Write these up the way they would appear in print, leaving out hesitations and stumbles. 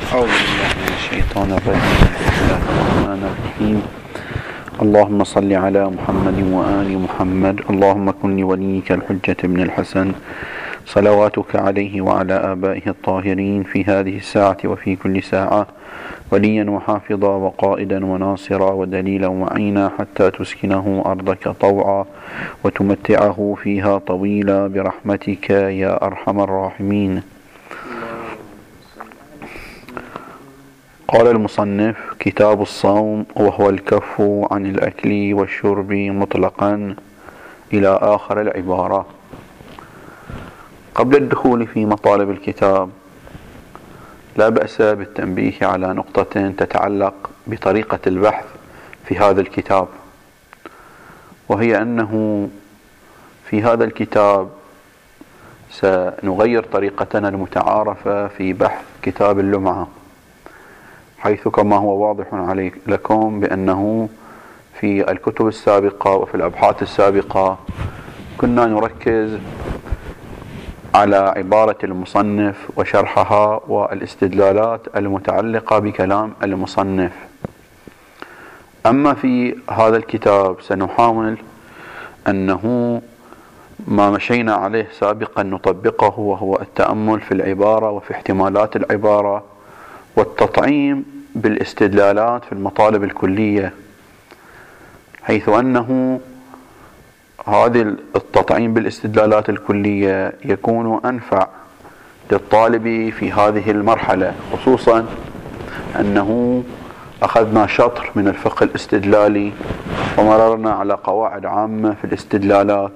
أعوذ بالله من الشيطان الرجيم. بسم الله الرحمن الرحيم. اللهم صل على محمد وآل محمد. اللهم كن لوليك الحجة بن الحسن صلواتك عليه وعلى آبائه الطاهرين في هذه الساعة وفي كل ساعة وليا وحافظا وقائدا وناصرا ودليلا وعينا حتى تسكنه أرضك طوعا وتمتعه فيها طويلا برحمتك يا أرحم الراحمين. قال المصنف: كتاب الصوم، وهو الكف عن الأكل والشرب مطلقا إلى آخر العبارة. قبل الدخول في مطالب الكتاب لا بأس بالتنبيه على نقطة تتعلق بطريقة البحث في هذا الكتاب، وهي أنه في هذا الكتاب سنغير طريقتنا المتعارفة في بحث كتاب اللمعة، حيث كما هو واضح لكم بأنه في الكتب السابقة وفي الأبحاث السابقة كنا نركز على عبارة المصنف وشرحها والاستدلالات المتعلقة بكلام المصنف. أما في هذا الكتاب سنحاول أنه ما مشينا عليه سابقا نطبقه، وهو التأمل في العبارة وفي احتمالات العبارة والتطعيم بالاستدلالات في المطالب الكلية، حيث أنه هذا التطعيم بالاستدلالات الكلية يكون أنفع للطالب في هذه المرحلة، خصوصا أنه أخذنا شطر من الفقه الاستدلالي ومررنا على قواعد عامة في الاستدلالات،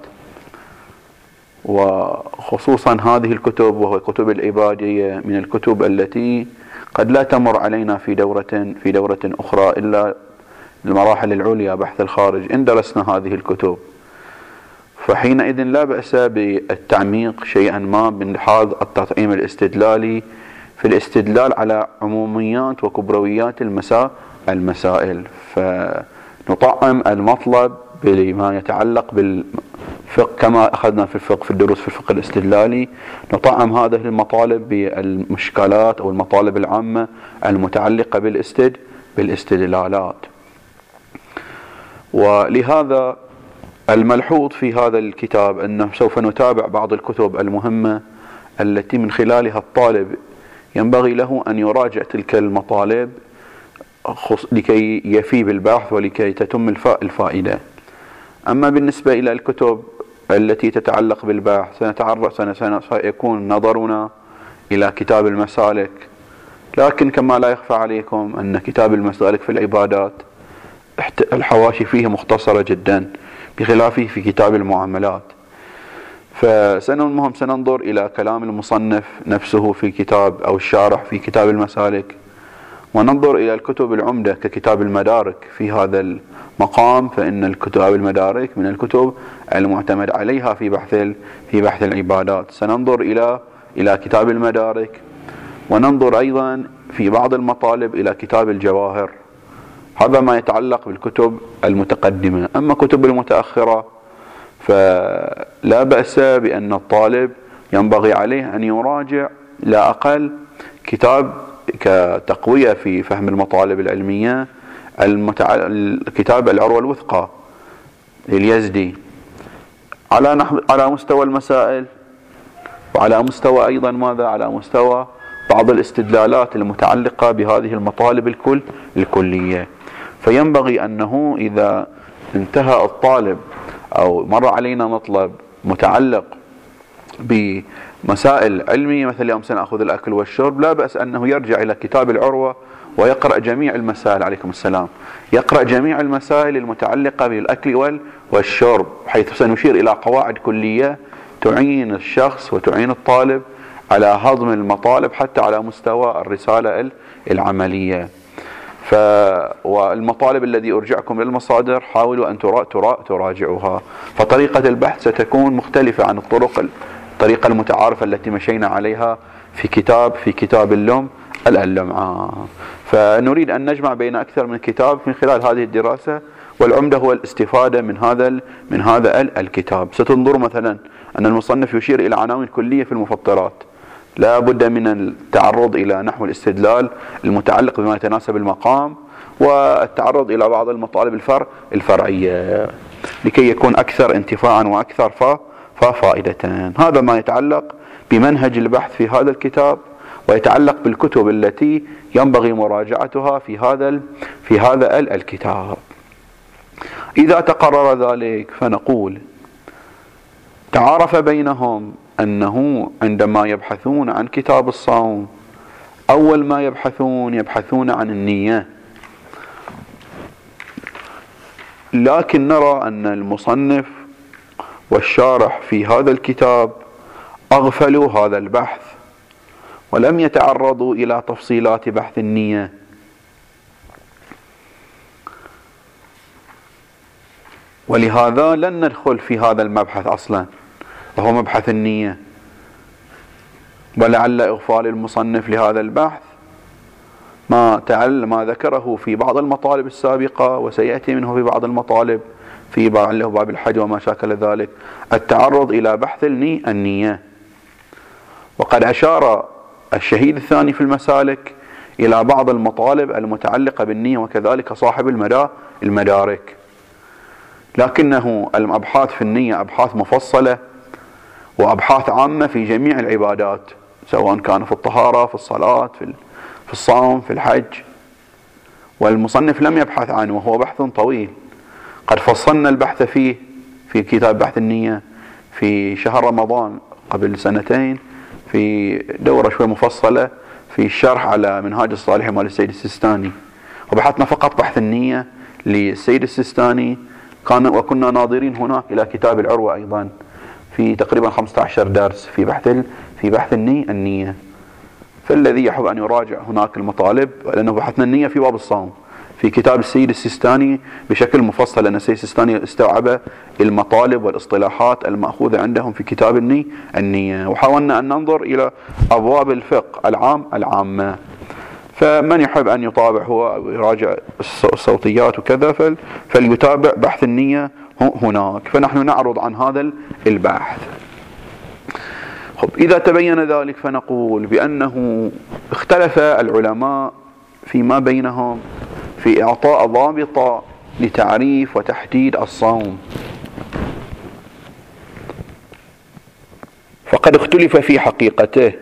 وخصوصا هذه الكتب وهو كتب العبادية من الكتب التي قد لا تمر علينا في دورة أخرى إلا المراحل العليا بحث الخارج إن درسنا هذه الكتب، فحينئذ لا بأس بالتعميق شيئا ما من هذا التطعيم الاستدلالي في الاستدلال على عموميات وكبرويات المسائل، فنطعم المطلب بما يتعلق بالفقه كما أخذنا في الفقه في الدروس في الفقه الاستدلالي، نطعم هذه المطالب بالمشكلات أو المطالب العامة المتعلقة بالاستدلالات. ولهذا الملحوظ في هذا الكتاب أنه سوف نتابع بعض الكتب المهمة التي من خلالها الطالب ينبغي له أن يراجع تلك المطالب لكي يفي بالبحث ولكي تتم الفائدة. أما بالنسبة إلى الكتب التي تتعلق بالبحث سيكون نظرنا إلى كتاب المسالك، لكن كما لا يخفى عليكم أن كتاب المسالك في العبادات الحواشي فيه مختصرة جدا بخلافه في كتاب المعاملات، سننظر إلى كلام المصنف نفسه في كتاب أو الشارح في كتاب المسالك، وننظر إلى الكتب العمدة ككتاب المدارك في هذا المقام، فإن الكتاب المدارك من الكتب المعتمد عليها في بحث العبادات. سننظر إلى كتاب المدارك، وننظر أيضا في بعض المطالب إلى كتاب الجواهر. هذا ما يتعلق بالكتب المتقدمة. أما كتب المتأخرة فلا بأس بأن الطالب ينبغي عليه أن يراجع لا أقل كتاب كتقوية في فهم المطالب العلمية كتاب العروة الوثقى لليزدي على مستوى المسائل، وعلى مستوى أيضا على مستوى بعض الاستدلالات المتعلقة بهذه المطالب الكلية. فينبغي أنه إذا انتهى الطالب أو مر علينا مطلب متعلق بمسائل علمية، مثل اليوم سنأخذ الأكل والشرب، لا بأس أنه يرجع إلى كتاب العروة ويقرأ جميع المسائل، عليكم السلام، يقرأ جميع المسائل المتعلقة بالأكل والشرب، حيث سنشير إلى قواعد كلية تعين الشخص وتعين الطالب على هضم المطالب حتى على مستوى الرسالة العملية. والمطالب الذي أرجعكم للمصادر حاولوا أن تراجعوها، فطريقة البحث ستكون مختلفة عن الطريقة المتعارفة التي مشينا عليها في كتاب اللمعة. فنريد أن نجمع بين أكثر من كتاب من خلال هذه الدراسة، والعمدة هو الاستفادة من هذا الكتاب. ستنظر مثلا أن المصنف يشير إلى عناوين كلية في المفطرات، لا بد من التعرض إلى نحو الاستدلال المتعلق بما يتناسب المقام، والتعرض إلى بعض المطالب الفرعية لكي يكون أكثر انتفاعا وأكثر فائدة. هذا ما يتعلق بمنهج البحث في هذا الكتاب، ويتعلق بالكتب التي ينبغي مراجعتها في هذا الكتاب. إذا تقرر ذلك فنقول تعارف بينهم أنه عندما يبحثون عن كتاب الصوم أول ما يبحثون عن النية، لكن نرى أن المصنف والشارح في هذا الكتاب أغفلوا هذا البحث ولم يتعرضوا إلى تفصيلات بحث النية. ولهذا لن ندخل في هذا المبحث أصلا، وهو مبحث النية. ولعل إغفال المصنف لهذا البحث ما ذكره في بعض المطالب السابقة، وسيأتي منه في بعض المطالب في باب الحج وما شاكل ذلك، التعرض إلى بحث النية. وقد أشار الشهيد الثاني في المسالك إلى بعض المطالب المتعلقة بالنية، وكذلك صاحب المدارك. لكنه الأبحاث في النية أبحاث مفصلة وأبحاث عامة في جميع العبادات، سواء كان في الطهارة، في الصلاة، في الصوم، في الحج. والمصنف لم يبحث عنه، وهو بحث طويل. قد فصلنا البحث فيه في كتاب بحث النية في شهر رمضان قبل 2 في دورة شوي مفصلة في الشرح على منهاج الصالحين مال السيد السيستاني، وبحثنا فقط بحث النية للسيد السيستاني. وكنا ناظرين هناك إلى كتاب العروة أيضا في تقريبا 15 درس في بحث النية. فالذي يحب أن يراجع هناك المطالب، لأنه بحثنا النية في باب الصوم في كتاب السيد السيستاني بشكل مفصل، لأن السيد السيستاني استوعب المطالب والاصطلاحات المأخوذة عندهم في كتاب النية. وحاولنا أن ننظر إلى أبواب الفقه العامة. فمن يحب أن يطابع هو ويراجع الصوتيات وكذا فليتابع بحث النية هناك. فنحن نعرض عن هذا البحث. إذا تبين ذلك فنقول بأنه اختلف العلماء فيما بينهم في إعطاء ضابط لتعريف وتحديد الصوم. فقد اختلف في حقيقته،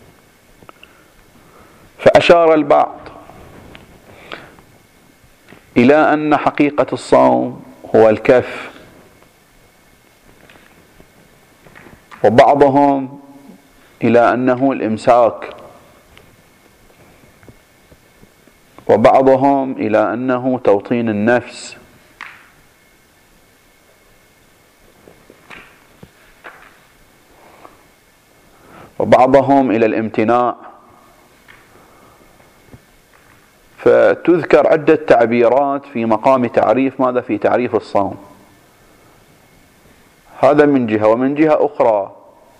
فأشار البعض إلى أن حقيقة الصوم هو الكف، وبعضهم إلى أنه الإمساك، وبعضهم إلى أنه توطين النفس، وبعضهم إلى الامتناع. فتذكر عدة تعبيرات في مقام تعريف ماذا؟ في تعريف الصوم. هذا من جهة. ومن جهة أخرى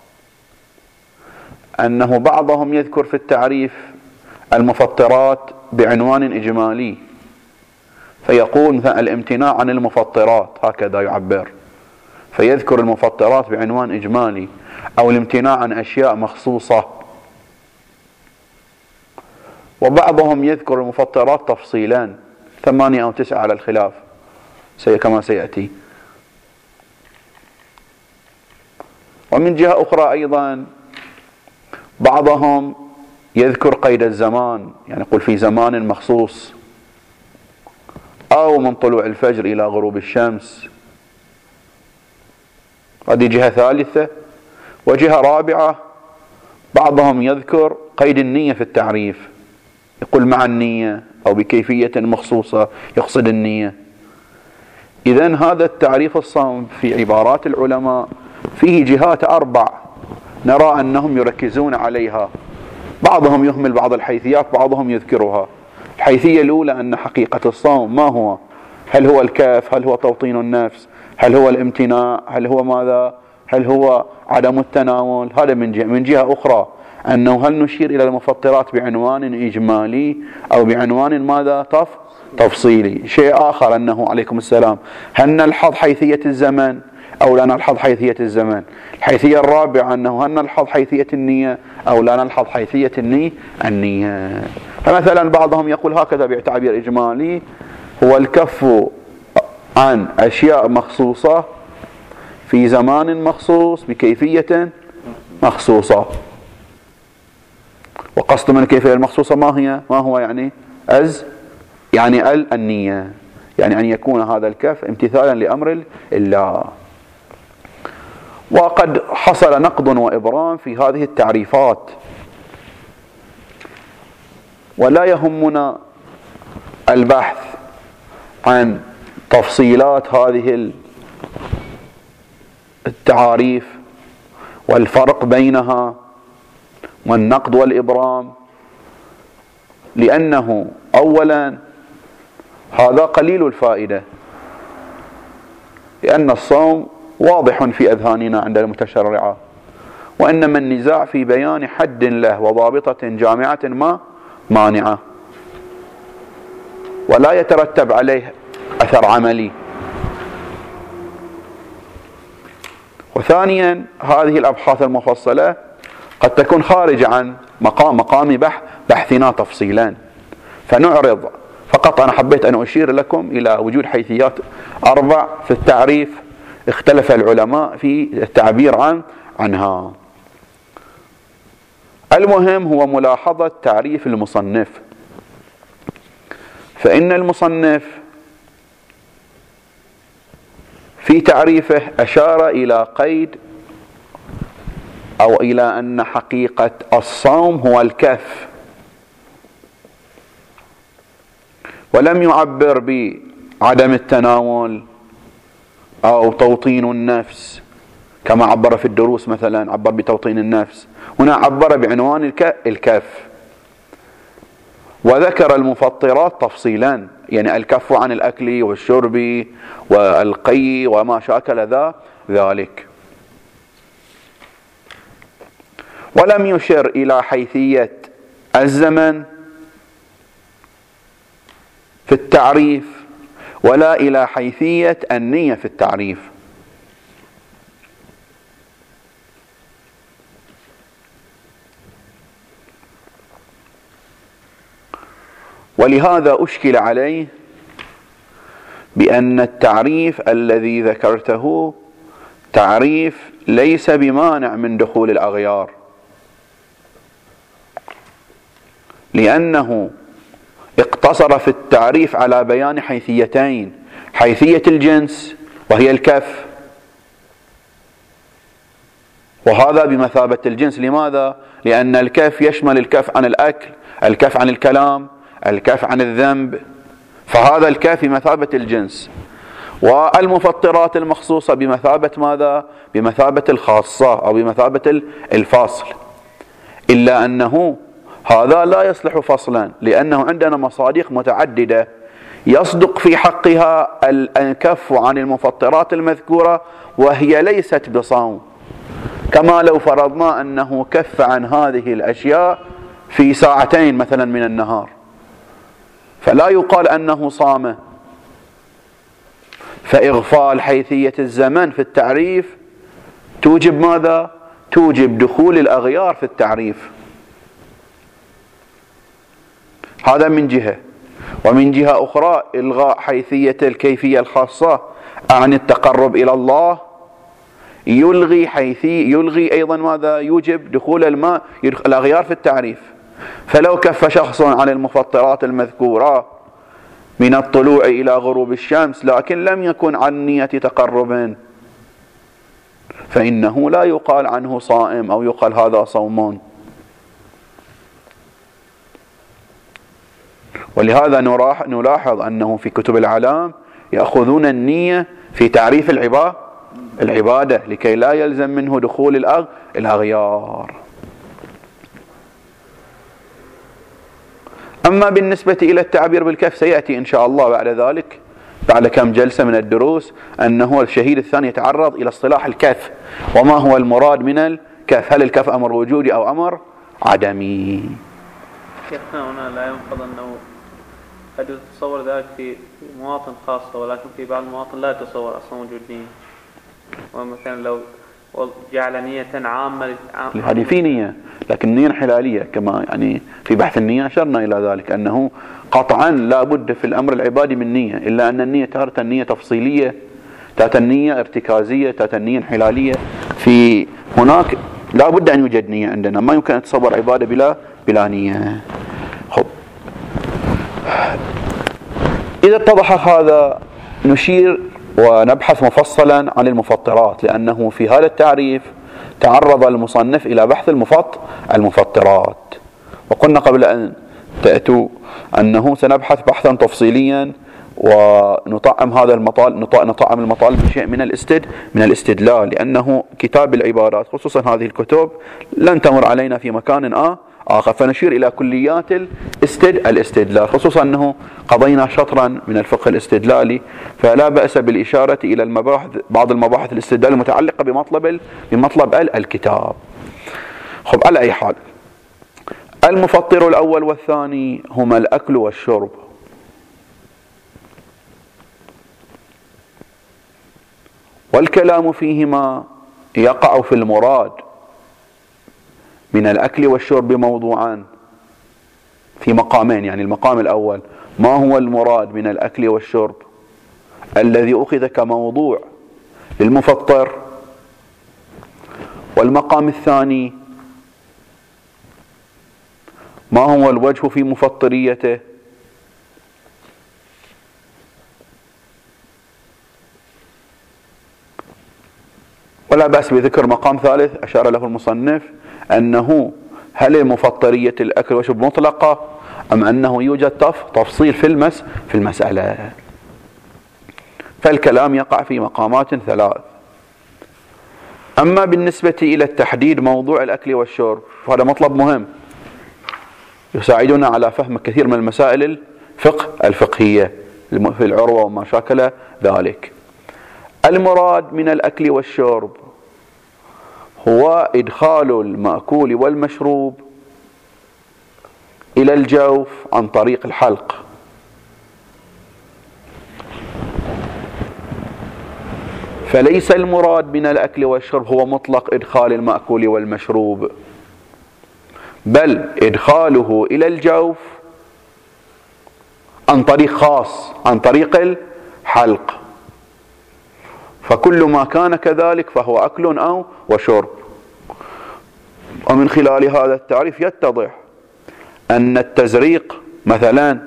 أنه بعضهم يذكر في التعريف المفطرات بعنوان إجمالي، فيقول مثلا الامتناع عن المفطرات، هكذا يعبر، فيذكر المفطرات بعنوان إجمالي، أو الامتناع عن أشياء مخصوصة. وبعضهم يذكر المفطرات تفصيلا 8 أو 9 على الخلاف كما سيأتي. ومن جهة أخرى أيضا بعضهم يذكر قيد الزمان، يعني يقول في زمان مخصوص، أو من طلوع الفجر إلى غروب الشمس. هذه جهة ثالثة. وجهة رابعة بعضهم يذكر قيد النية في التعريف، يقول مع النية أو بكيفية مخصوصة يقصد النية. إذن هذا التعريف الصوم في عبارات العلماء فيه جهات 4 نرى أنهم يركزون عليها. بعضهم يهمل بعض الحيثيات، بعضهم يذكرها. الحيثية الأولى أن حقيقة الصوم ما هو؟ هل هو الكف؟ هل هو توطين النفس؟ هل هو الامتناع؟ هل هو ماذا؟ هل هو عدم التناول؟ هذا من جهة. من جهة أخرى أنه هل نشير إلى المفطرات بعنوان إجمالي أو بعنوان ماذا؟ تفصيلي. شيء آخر أنه عليكم السلام هل نلحظ حيثية الزمن أو لا نلحظ حيثية الزمن. الحيثية الرابعة أنه هل نلحظ حيثية النية أو لا نلحظ حيثية النية. فمثلا بعضهم يقول هكذا بتعبير إجمالي: هو الكف عن أشياء مخصوصة في زمان مخصوص بكيفية مخصوصة. وقصد من الكيفية المخصوصة ما هو يعني يعني النية، يعني أن يكون هذا الكف امتثالا لأمر الله. وقد حصل نقض وإبرام في هذه التعريفات، ولا يهمنا البحث عن تفصيلات هذه التعاريف والفرق بينها والنقد والإبرام، لأنه أولا هذا قليل الفائدة، لأن الصوم واضح في أذهاننا عند المتشرعة، وإنما النزاع في بيان حد له وضابطة جامعة ما مانعة، ولا يترتب عليه أثر عملي. وثانيا هذه الأبحاث المفصلة قد تكون خارج عن مقام بحثنا تفصيلا، فنعرض فقط. أنا حبيت أن أشير لكم إلى وجود حيثيات 4 في التعريف اختلف العلماء في التعبير عنها. المهم هو ملاحظة تعريف المصنف، فإن المصنف في تعريفه أشار إلى قيد أو إلى أن حقيقة الصوم هو الكف، ولم يعبر بعدم التناول أو توطين النفس كما عبر في الدروس، مثلا عبر بتوطين النفس، هنا عبر بعنوان الكف، وذكر المفطرات تفصيلا، يعني الكف عن الأكل والشرب والقي وما شاكل ذلك، ولم يشر إلى حيثية الزمن في التعريف ولا إلى حيثية النية في التعريف. ولهذا أشكل عليه بأن التعريف الذي ذكرته تعريف ليس بمانع من دخول الأغيار، لأنه اقتصر في التعريف على بيان حيثيتين: حيثية الجنس وهي الكف، وهذا بمثابة الجنس. لماذا؟ لأن الكف يشمل الكف عن الأكل، الكف عن الكلام، الكف عن الذنب، فهذا الكف بمثابة الجنس. والمفطرات المخصوصة بمثابة ماذا؟ بمثابة الخاصة أو بمثابة الفاصل، إلا أنه هذا لا يصلح فصلا، لأنه عندنا مصادق متعددة يصدق في حقها الكف عن المفطرات المذكورة وهي ليست بصوم، كما لو فرضنا أنه كف عن هذه الأشياء في 2 ساعات مثلا من النهار، فلا يقال أنه صام. فإغفال حيثية الزمن في التعريف توجب ماذا؟ توجب دخول الأغيار في التعريف. هذا من جهة. ومن جهة أخرى إلغاء حيثية الكيفية الخاصة عن التقرب إلى الله يلغي أيضا ماذا؟ يوجب دخول الأغيار في التعريف. فلو كف شخص عن المفطرات المذكورة من الطلوع إلى غروب الشمس لكن لم يكن عن نية تقرب، فإنه لا يقال عنه صائم أو يقال هذا صوم. ولهذا نلاحظ أنه في كتب الأعلام يأخذون النية في تعريف العبادة لكي لا يلزم منه دخول الأغيار. أما بالنسبة إلى التعبير بالكف سيأتي إن شاء الله بعد ذلك بعد كم جلسة من الدروس أنه الشهيد الثاني يتعرض إلى اصطلاح الكف وما هو المراد من الكف، هل الكف أمر وجودي أو أمر عدمي. شيخنا هنا لا ينقض أنه قد يتصور ذلك في مواطن خاصة، ولكن في بعض المواطن لا يتصور أصلا وجود نية. ومثلا لو جعل نية عامة هذه في نية، لكن النية انحلالية كما يعني في بحث النية أشرنا إلى ذلك، أنه قطعا لا بد في الأمر العبادي من نية، إلا أن النية تارة النية تفصيلية، تارة النية ارتكازية، تارة النية انحلالية. في هناك لا بد أن يوجد نية عندنا، ما يمكن أن تصور عبادة بلا نية. خب، إذا اتضح هذا نشير ونبحث مفصلا عن المفطرات، لأنه في هذا التعريف تعرض المصنف إلى بحث المفطرات، وقلنا قبل أن تأتوا أنه سنبحث بحثا تفصيليا ونطعم هذا نطعم المطالب بشيء من الاستدلال، لأنه كتاب العبادات خصوصا هذه الكتب لن تمر علينا في مكان آخر، فنشير إلى كليات الاستدلال، خصوصا أنه قضينا شطرا من الفقه الاستدلالي، فلا بأس بالإشارة إلى بعض المباحث الاستدلال المتعلقة بمطلب الكتاب. خب، على أي حال، المفطر الأول والثاني هما الأكل والشرب. والكلام فيهما يقع في المراد من الأكل والشرب بموضوعان، في مقامين. يعني المقام الأول، ما هو المراد من الأكل والشرب الذي أخذ كموضوع للمفطر؟ والمقام الثاني، ما هو الوجه في مفطريته؟ ولا بأس بذكر مقام ثالث أشار له المصنف، أنه هل مفطرية الأكل والشرب مطلقة أم أنه يوجد تفصيل في المسألة. فالكلام يقع في مقامات ثلاث. أما بالنسبة إلى التحديد موضوع الأكل والشرب، فهذا مطلب مهم يساعدنا على فهم كثير من المسائل الفقهية في العروة وما شاكل ذلك. المراد من الأكل والشرب هو إدخال المأكول والمشروب إلى الجوف عن طريق الحلق. فليس المراد من الأكل والشرب هو مطلق إدخال المأكول والمشروب، بل إدخاله إلى الجوف عن طريق خاص، عن طريق الحلق. فكل ما كان كذلك فهو أكل أو وشرب. ومن خلال هذا التعريف يتضح أن التزريق مثلا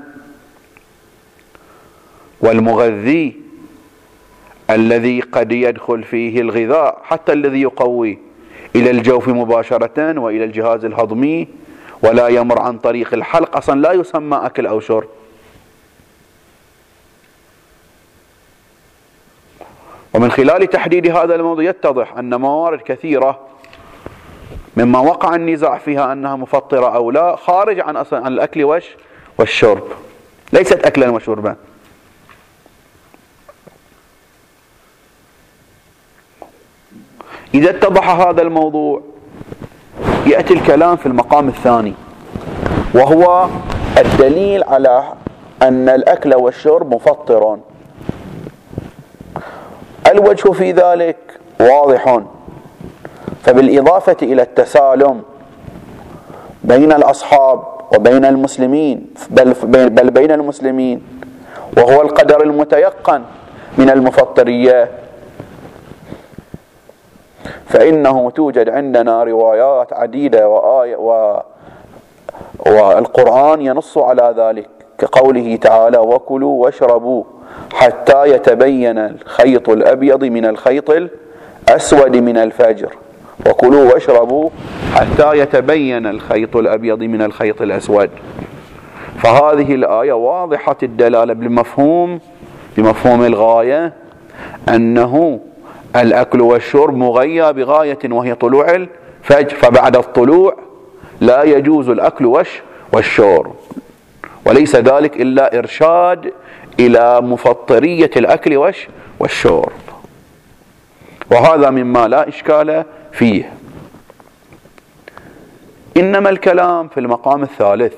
والمغذي الذي قد يدخل فيه الغذاء حتى الذي يقوي إلى الجوف مباشرة وإلى الجهاز الهضمي ولا يمر عن طريق الحلق، أصلا لا يسمى أكل أو شرب. ومن خلال تحديد هذا الموضوع يتضح أن موارد كثيرة مما وقع النزاع فيها أنها مفطرة أو لا خارج عن الأكل والشرب، ليست أكلا وشربا. إذا اتضح هذا الموضوع يأتي الكلام في المقام الثاني، وهو الدليل على أن الأكل والشرب مفطر. الوجه في ذلك واضح، فبالإضافة إلى التسالم بين الأصحاب وبين المسلمين، بل بين المسلمين، وهو القدر المتيقن من المفطرية، فإنه توجد عندنا روايات عديدة والقرآن ينص على ذلك، كقوله تعالى: وكلوا واشربوا حتى يتبين الخيط الأبيض من الخيط الأسود من الفجر. وكلوا واشربوا حتى يتبين الخيط الأبيض من الخيط الأسود. فهذه الآية واضحة الدلالة بمفهوم الغاية، أنه الأكل والشرب مغيى بغاية وهي طلوع الفجر، فبعد الطلوع لا يجوز الأكل والشرب، وليس ذلك إلا إرشاد إلى مفطرية الأكل والشرب، وهذا مما لا إشكال فيه. إنما الكلام في المقام الثالث،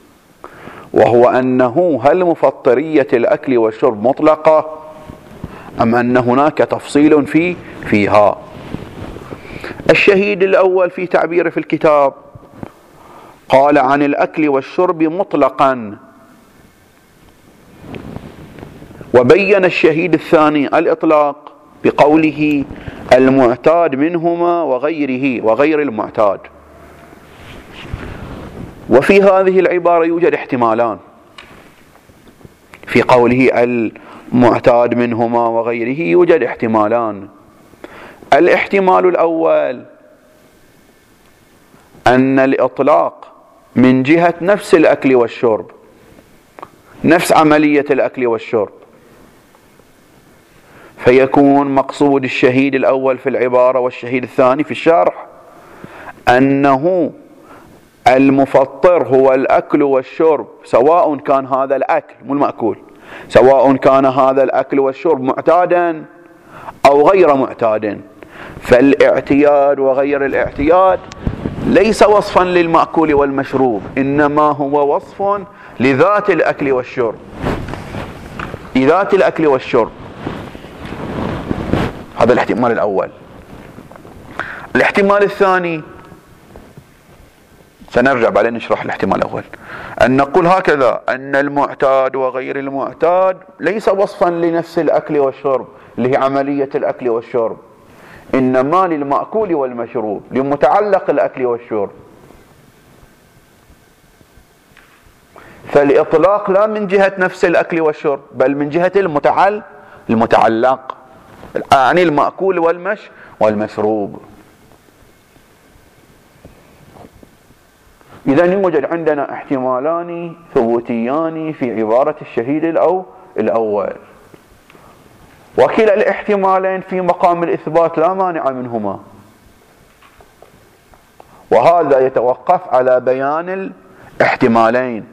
وهو أنه هل مفطرية الأكل والشرب مطلقة أم أن هناك تفصيل فيها. الشهيد الأول في تعبيره في الكتاب قال عن الأكل والشرب مطلقا، وبين الشهيد الثاني الإطلاق بقوله المعتاد منهما وغير المعتاد. وفي هذه العبارة يوجد احتمالان في قوله المعتاد منهما وغيره، يوجد احتمالان. الاحتمال الأول أن الإطلاق من جهة نفس الأكل والشرب، نفس عملية الأكل والشرب، فيكون مقصود الشهيد الأول في العبارة والشهيد الثاني في الشرح أنه المفطر هو الأكل والشرب، سواء كان هذا الأكل مو المأكول، سواء كان هذا الأكل والشرب معتادا أو غير معتاد. فالاعتياد وغير الاعتياد ليس وصفا للمأكول والمشروب، إنما هو وصف لذات الأكل والشرب، لذات الأكل والشرب. هذا الاحتمال الأول. الاحتمال الثاني سنرجع بعدين نشرح الاحتمال الأول، أن نقول هكذا أن المعتاد وغير المعتاد ليس وصفا لنفس الأكل والشرب اللي هي عملية الأكل والشرب، إنما للمأكول والمشروب، لمتعلق الأكل والشرب. فالإطلاق لا من جهة نفس الأكل والشرب بل من جهة المتعلق، يعني المأكول والمشروب. إذن يوجد عندنا احتمالان ثبوتيان في عبارة الشهيد الأول، وكلا الاحتمالين في مقام الإثبات لا مانع منهما، وهذا يتوقف على بيان الاحتمالين.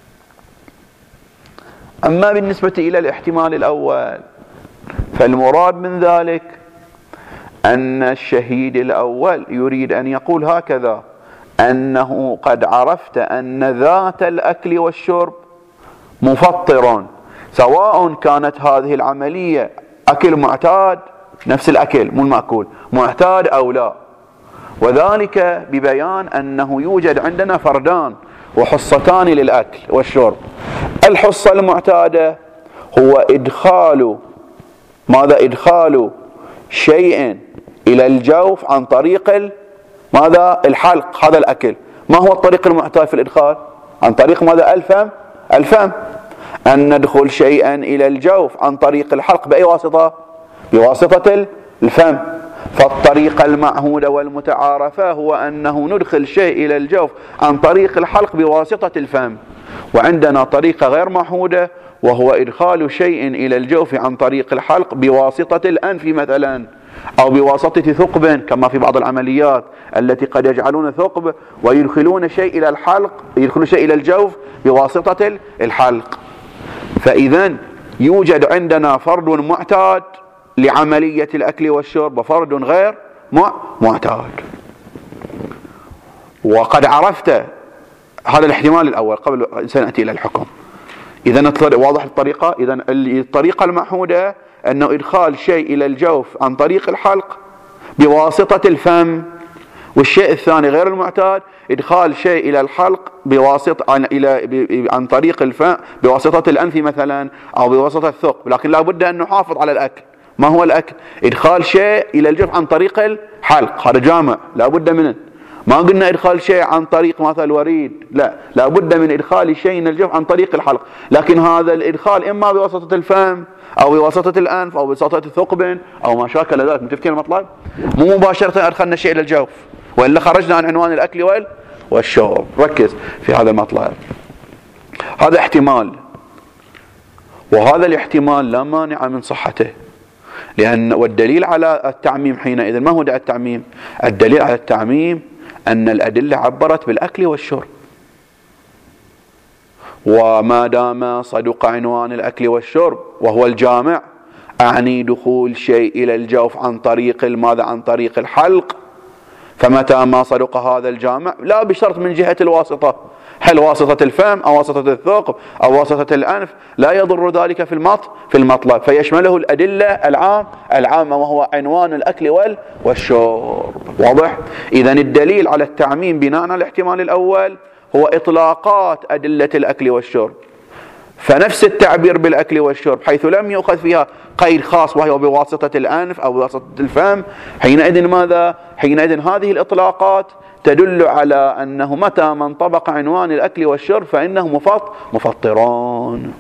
أما بالنسبة إلى الاحتمال الأول فالمراد من ذلك أن الشهيد الأول يريد أن يقول هكذا أنه قد عرفت أن ذات الأكل والشرب مفطر، سواء كانت هذه العملية أكل معتاد، نفس الأكل مو المأكول، معتاد أو لا، وذلك ببيان أنه يوجد عندنا فردان وحصتان للأكل والشرب. الحصة المعتادة هو إدخال ماذا؟ إدخال شيء إلى الجوف عن طريق ماذا؟ الحلق. هذا الأكل ما هو الطريق المعتاد في الإدخال؟ عن طريق ماذا؟ الفم. أن ندخل شيئا إلى الجوف عن طريق الحلق بأي واسطة؟ بواسطة الفم. فالطريقة المعهودة والمتعارفة هو أنه ندخل شيء إلى الجوف عن طريق الحلق بواسطة الفم. وعندنا طريقة غير معهودة وهو إدخال شيء إلى الجوف عن طريق الحلق بواسطة الأنف مثلا، أو بواسطة ثقب كما في بعض العمليات التي قد يجعلون ثقب ويدخلون شيء إلى الحلق، يدخلون شيء إلى الجوف بواسطة الحلق. فإذن يوجد عندنا فرد معتاد لعملية الأكل والشرب وفرد غير معتاد. وقد عرفت هذا الاحتمال الأول قبل سنأتي إلى الحكم. إذن واضح الطريقة؟ إذن الطريقة المعهودة أنه إدخال شيء إلى الجوف عن طريق الحلق بواسطة الفم، والشيء الثاني غير المعتاد إدخال شيء إلى الحلق بواسطة عن طريق الفم بواسطة الأنف مثلا أو بواسطة الثقب. لكن لا بد أن نحافظ على الأكل. ما هو الأكل؟ إدخال شيء إلى الجوف عن طريق الحلق، هذا جامع لا بد منه. ما قلنا إدخال شيء عن طريق مثل الوريد، لا بد من إدخال شيء إلى الجوف عن طريق الحلق. لكن هذا الإدخال إما بواسطة الفم أو بواسطة الأنف أو بواسطة ثقب أو ما شاكل ذلك. متفقين المطلب؟ مو مباشرة أدخلنا شيء إلى الجوف، وإلا خرجنا عن عنوان الأكل والشرب. ركز في هذا المطلب. هذا احتمال، وهذا الاحتمال لا مانع من صحته، لأن والدليل على التعميم حينئذ ما هو التعميم؟ الدليل على التعميم أن الأدلة عبرت بالأكل والشرب، وما دام صدق عنوان الأكل والشرب وهو الجامع، أعني دخول شيء إلى الجوف عن طريق ماذا؟ عن طريق الحلق. فمتى ما صدق هذا الجامع لا بشرط من جهة الواسطة، هل واسطة الفم أو واسطة الثقب أو واسطة الأنف، لا يضر ذلك في المطلب، فيشمله الأدلة العامة وهو عنوان الأكل والشرب. واضح؟ إذن الدليل على التعميم بناء على الاحتمال الأول هو إطلاقات أدلة الأكل والشرب، فنفس التعبير بالأكل والشرب حيث لم يؤخذ فيها قيد خاص وهو بواسطة الأنف أو بواسطة الفم، حينئذ ماذا؟ حينئذ هذه الإطلاقات تدل على أنه متى ما انطبق عنوان الأكل والشرب فإنه مفطران.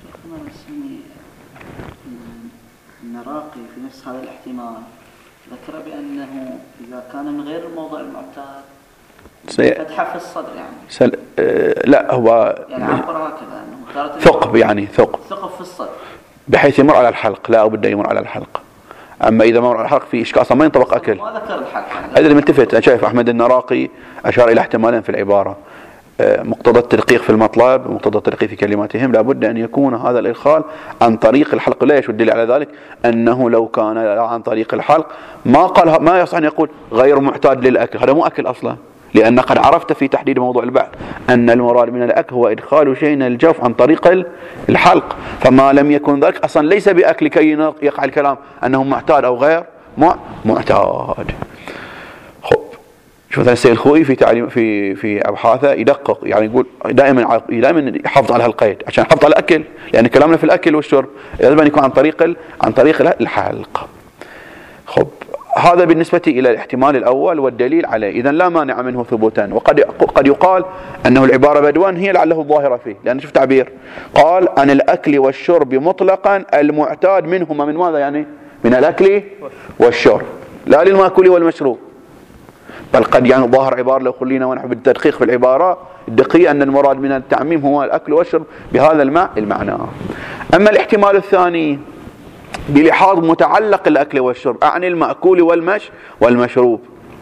النراقي في نفس هذا الاحتمال ذكر بأنه إذا كان من غير الموضع المعتاد فتحة في الصدر يعني لا هو يعني عبر هكذا ثقب، يعني ثقب في الصدر بحيث يمر على الحلق، لا بد يمر على الحلق. أما إذا مر على الحلق في إشكال أصلا ما ينطبق أكل. ما ذكر الحلق هذا اللي ملتفت. أنا شايف أحمد النراقي أشار إلى احتمالين في العبارة، مقتضى التدقيق في المطلب ومقتضى التدقيق في كلماتهم، لا بد أن يكون هذا الإدخال عن طريق الحلق. ليش؟ والدليل على ذلك أنه لو كان عن طريق الحلق ما يصح أن يقول غير معتاد للأكل، هذا مو أكل أصلا، لأن قد عرفت في تحديد موضوع البحث أن المراد من الأكل هو إدخال شيء الجوف عن طريق الحلق، فما لم يكن ذلك أصلا ليس بأكل كي يقع الكلام أنه معتاد أو غير معتاد. خب شوف مثلا السيد الخوئي في تعليم في أبحاثه يدقق، يعني يقول دائما يحافظ على هالقيد عشان يحافظ على الأكل، لأن كلامنا في الأكل والشرب يجب أن يكون عن طريق الحلق. خب هذا بالنسبة إلى الاحتمال الأول والدليل عليه، إذن لا مانع منه ثبوتا. وقد يقال أنه العبارة بدوان هي لعله الظاهرة فيه، لأن شوف تعبير قال عن الأكل والشرب مطلقا المعتاد منهما، من ماذا يعني؟ من الأكل والشرب، لا للمأكول والمشروب. بل قد يعني ظاهر عبارة لو خلينا ونحن بالتدقيق في العبارة الدقيقة أن المراد من التعميم هو الأكل والشرب بهذا المعنى. أما الاحتمال الثاني بلحاظ متعلق الأكل والشرب عن المأكول والمشروب،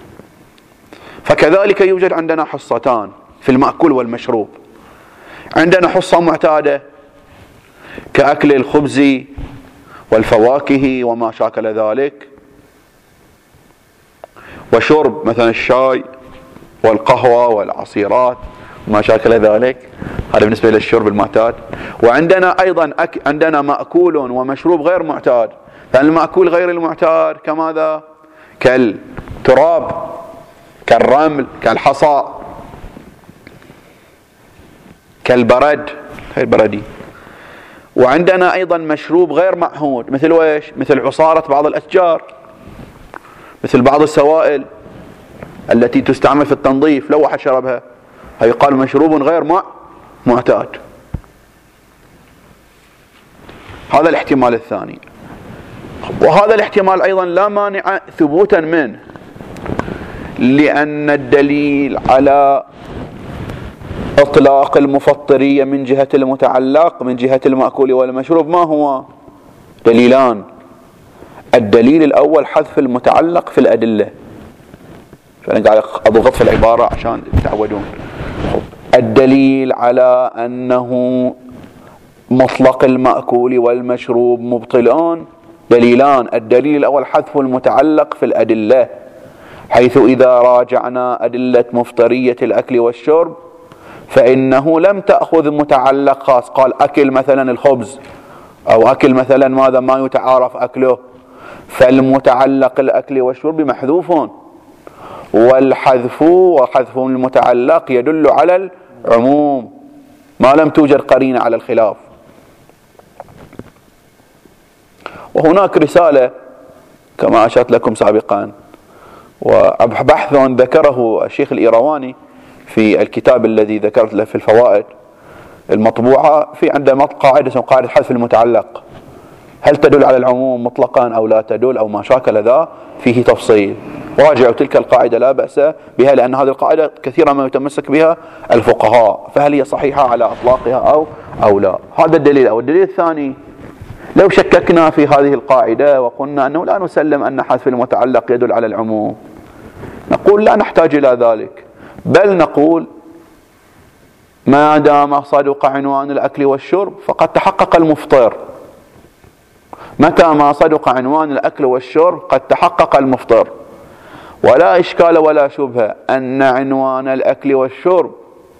فكذلك يوجد عندنا حصتان في المأكول والمشروب. عندنا حصة معتادة كأكل الخبز والفواكه وما شاكل ذلك، وشرب مثلا الشاي والقهوة والعصيرات وما شاكل ذلك، هذا بالنسبة للشرب المعتاد. وعندنا أيضا عندنا مأكول ومشروب غير معتاد، لأن المأكول غير المعتاد كماذا؟ كالتراب، كالرمل، كالحصى، كالبرد، البردي. وعندنا أيضا مشروب غير معهود مثل ويش؟ مثل عصارة بعض الأشجار، مثل بعض السوائل التي تستعمل في التنظيف، لو واحد شربها يقال مشروب غير معتاد. هذا الاحتمال الثاني. وهذا الاحتمال أيضا لا مانع ثبوتا منه، لأن الدليل على إطلاق المفطرية من جهة المتعلق من جهة المأكول والمشروب ما هو؟ دليلان. الدليل الأول حذف المتعلق في الأدلة، فأنا قاعد أضغط في العبارة عشان تعودون. الدليل على أنه مطلق المأكول والمشروب مبطلان دليلان. الدليل الأول حذف المتعلق في الأدلة، حيث إذا راجعنا أدلة مفطرية الأكل والشرب فإنه لم تأخذ متعلق خاص، قال أكل مثلا الخبز أو أكل مثلا ماذا ما يتعارف أكله، فالمتعلق الأكل والشرب محذوف، والحذف وحذف المتعلق يدل على العموم ما لم توجد قرينة على الخلاف. وهناك رسالة كما أشرت لكم سابقا، وبحث ذكره الشيخ الإيرواني في الكتاب الذي ذكرت له في الفوائد المطبوعة، في عنده قاعدة اسمها قاعدة حذف المتعلق، هل تدل على العموم مطلقا أو لا تدل أو ما شاكل ذا، فيه تفصيل. راجعوا تلك القاعدة لا بأس بها، لأن هذه القاعدة كثيرا ما يتمسك بها الفقهاء، فهل هي صحيحة على أطلاقها أو لا. هذا الدليل. أو الدليل الثاني، لو شككنا في هذه القاعدة وقلنا أنه لا نسلم أن حذف المتعلق يدل على العموم، نقول لا نحتاج إلى ذلك، بل نقول ما دام صدق عنوان الأكل والشرب فقد تحقق المفطر. متى ما صدق عنوان الأكل والشرب قد تحقق المفطر، ولا إشكال ولا شبهة أن عنوان الأكل والشرب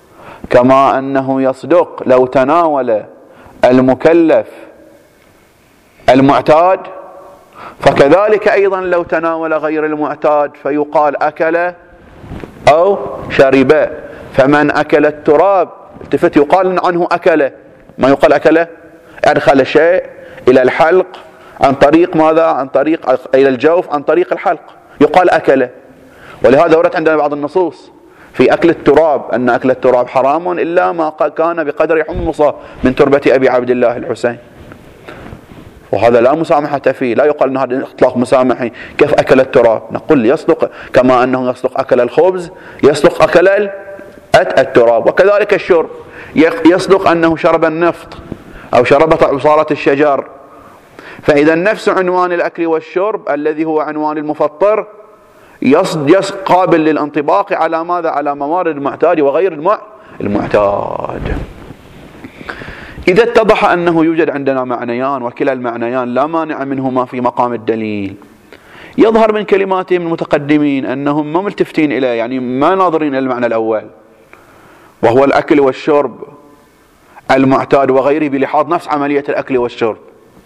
كما أنه يصدق لو تناول المكلف المعتاد، فكذلك أيضا لو تناول غير المعتاد فيقال أكل أو شرب. فمن أكل التراب التفت يقال عنه أكل، ما يقال أكل، أدخل شيء إلى الحلق عن طريق ماذا؟ عن طريق إلى الجوف عن طريق الحلق، يقال أكل. ولهذا ورد عندنا بعض النصوص في أكل التراب أن أكل التراب حرام إلا ما كان بقدر حمصة من تربة أبي عبد الله الحسين، وهذا لا مسامحة فيه. لا يقال أن هذا إطلاق مسامحي، كيف أكل التراب؟ نقول يصدق كما أنه يصدق أكل الخبز يصدق أكل التراب. وكذلك الشرب، يصدق أنه شرب النفط أو شرب عصارة الشجر. فإذا نفس عنوان الأكل والشرب الذي هو عنوان المفطر قابل للانطباق على ماذا؟ على موارد المعتاد وغير المعتاد. إذا اتضح أنه يوجد عندنا معنيان وكلا المعنيان لا مانع منهما في مقام الدليل، يظهر من كلماتهم المتقدمين أنهم ما ملتفتين إليه، يعني ما ناظرين إلى المعنى الأول وهو الأكل والشرب المعتاد وغيره بلحاظ نفس عملية الأكل والشرب،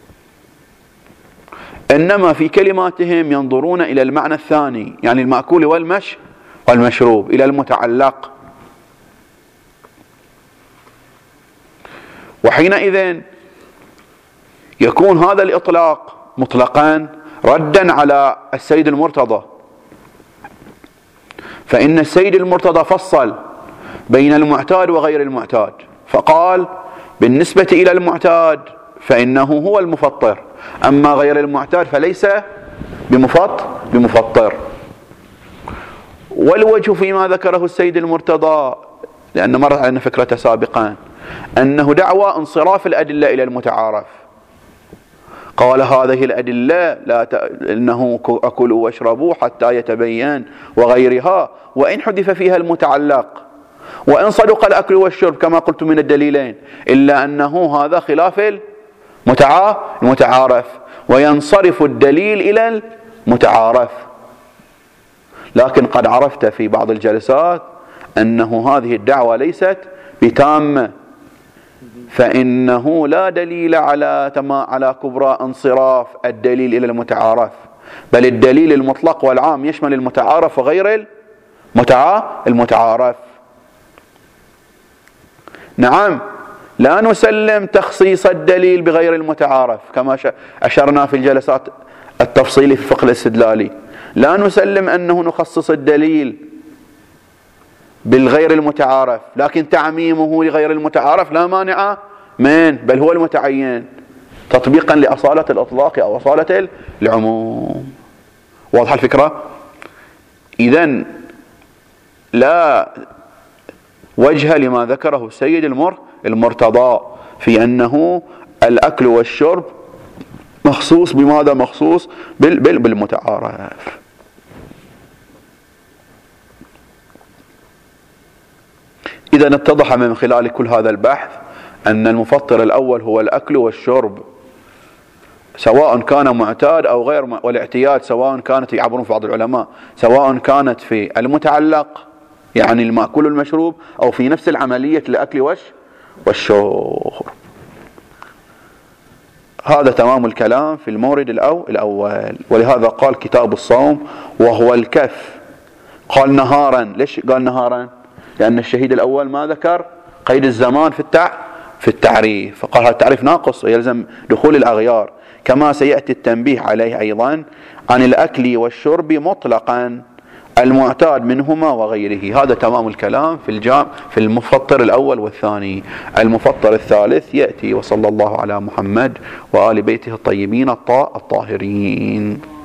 إنما في كلماتهم ينظرون إلى المعنى الثاني، يعني المأكول والمشروب، إلى المتعلق. وحينئذ يكون هذا الإطلاق مطلقا ردا على السيد المرتضى، فإن السيد المرتضى فصل بين المعتاد وغير المعتاد، فقال بالنسبة إلى المعتاد فإنه هو المفطر، أما غير المعتاد فليس بمفطر. والوجه فيما ذكره السيد المرتضى، لأن مرت علينا فكرة سابقا، أنه دعوى انصراف الأدلة إلى المتعارف. قال هذه الأدلة إنه أكلوا واشربوا حتى يتبين وغيرها، وإن حذف فيها المتعلق، وإن صدق الأكل والشرب كما قلت من الدليلين، إلا أنه هذا خلاف المتعارف، وينصرف الدليل إلى المتعارف. لكن قد عرفت في بعض الجلسات أنه هذه الدعوة ليست بتامة، فإنه لا دليل على كبرى انصراف الدليل إلى المتعارف، بل الدليل المطلق والعام يشمل المتعارف وغير المتعارف. نعم، لا نسلم تخصيص الدليل بغير المتعارف كما أشرنا في الجلسات التفصيلي في الفقه الاستدلالي، لا نسلم أنه نخصص الدليل بالغير المتعارف، لكن تعميمه لغير المتعارف لا مانع من، بل هو المتعين تطبيقا لأصالة الإطلاق أو أصالة العموم. واضحة الفكرة؟ إذن لا وجه لما ذكره السيد المرتضى في أنه الأكل والشرب مخصوص بماذا؟ مخصوص بالمتعارف. إذا اتضح من خلال كل هذا البحث أن المفطر الأول هو الأكل والشرب، سواء كان معتاد أو غير، والاعتياد سواء كانت، يعبرون في بعض العلماء، سواء كانت في المتعلق يعني المأكول والمشروب أو في نفس العملية الأكل والشرب. هذا تمام الكلام في المورد الأول. ولهذا قال كتاب الصوم وهو الكف، قال نهارا. ليش قال نهارا؟ لأن الشهيد الأول ما ذكر قيد الزمان في التعريف، فقال هذا التعريف ناقص ويلزم دخول الأغيار، كما سيأتي التنبيه عليه أيضا عن الأكل والشرب مطلقا المعتاد منهما وغيره. هذا تمام الكلام في المفطر الأول والثاني. المفطر الثالث يأتي. وصلى الله على محمد وآل بيته الطيبين الطاهرين.